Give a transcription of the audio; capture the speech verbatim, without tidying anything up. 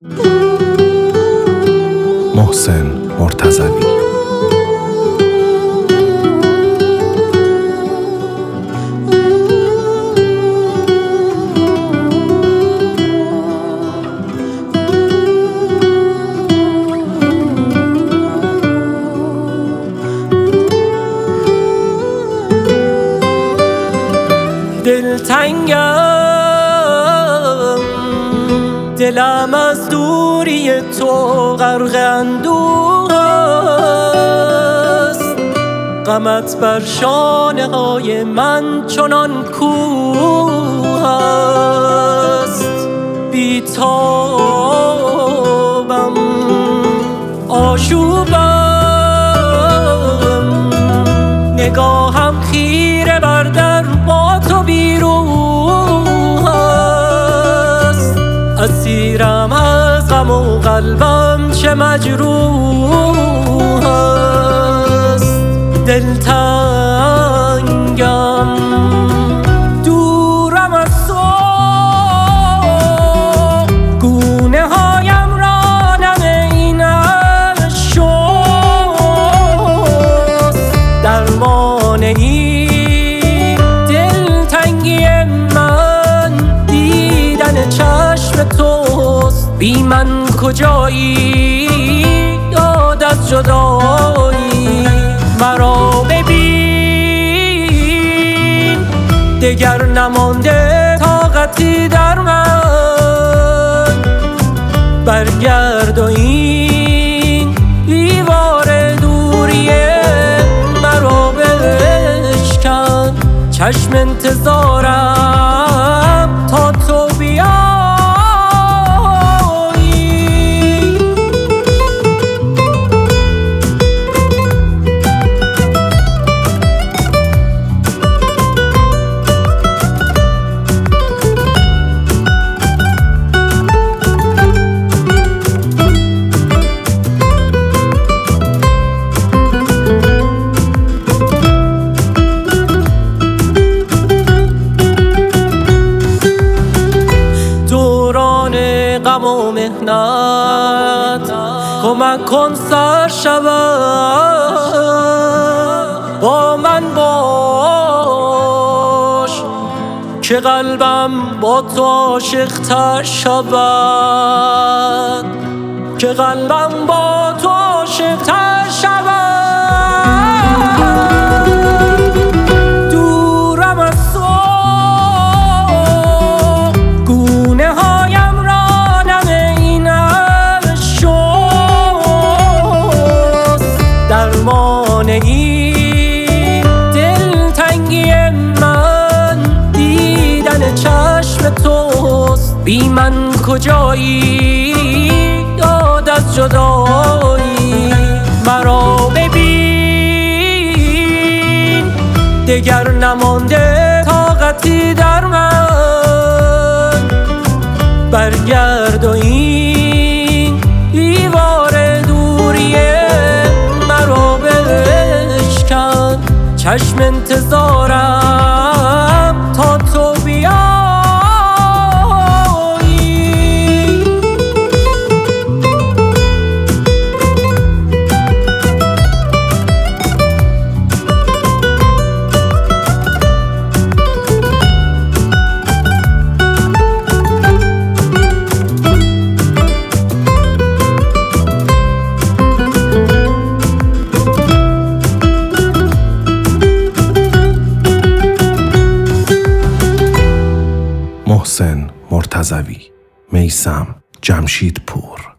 محسن مرتضوی. دلتنگم، دلم از دوری تو غرق اندوه است. غمت بر شانه های من چنان کوه است. بی تابم، آشوبم، نگاهم خیره بر در با تو بیروح است. اسیرم از غم و قلبم چه مجروح است. دلتنگم، دورم از تو، گونه هایم را نم این اشک شست. درمان این دلتنگی من دیدن چشم توست. بی من کجایی یاد از جدایی. مرا ببین، دگر نمانده طاقتی در من. برگرد و این دیوار دوریه مرا بشکن. چشم انتظارم تا تو بیایی. غم و مهنت کمک کن سر شود. با من باش که قلبم با تو عاشق تر شود. که قلبم با تو عاشق تر شود. دورم از تو، گونه هایم درمان این دلتنگی من دیدن چشم توست. بی من کجایی یاد از جدایی. مرا ببین، دگر نمانده طاقتی در من. برگرد و این دیوار دوریه مرا بشکن. چشم انتظارم تا تو بیایی. محسن مرتضوی. میثم جمشیدپور.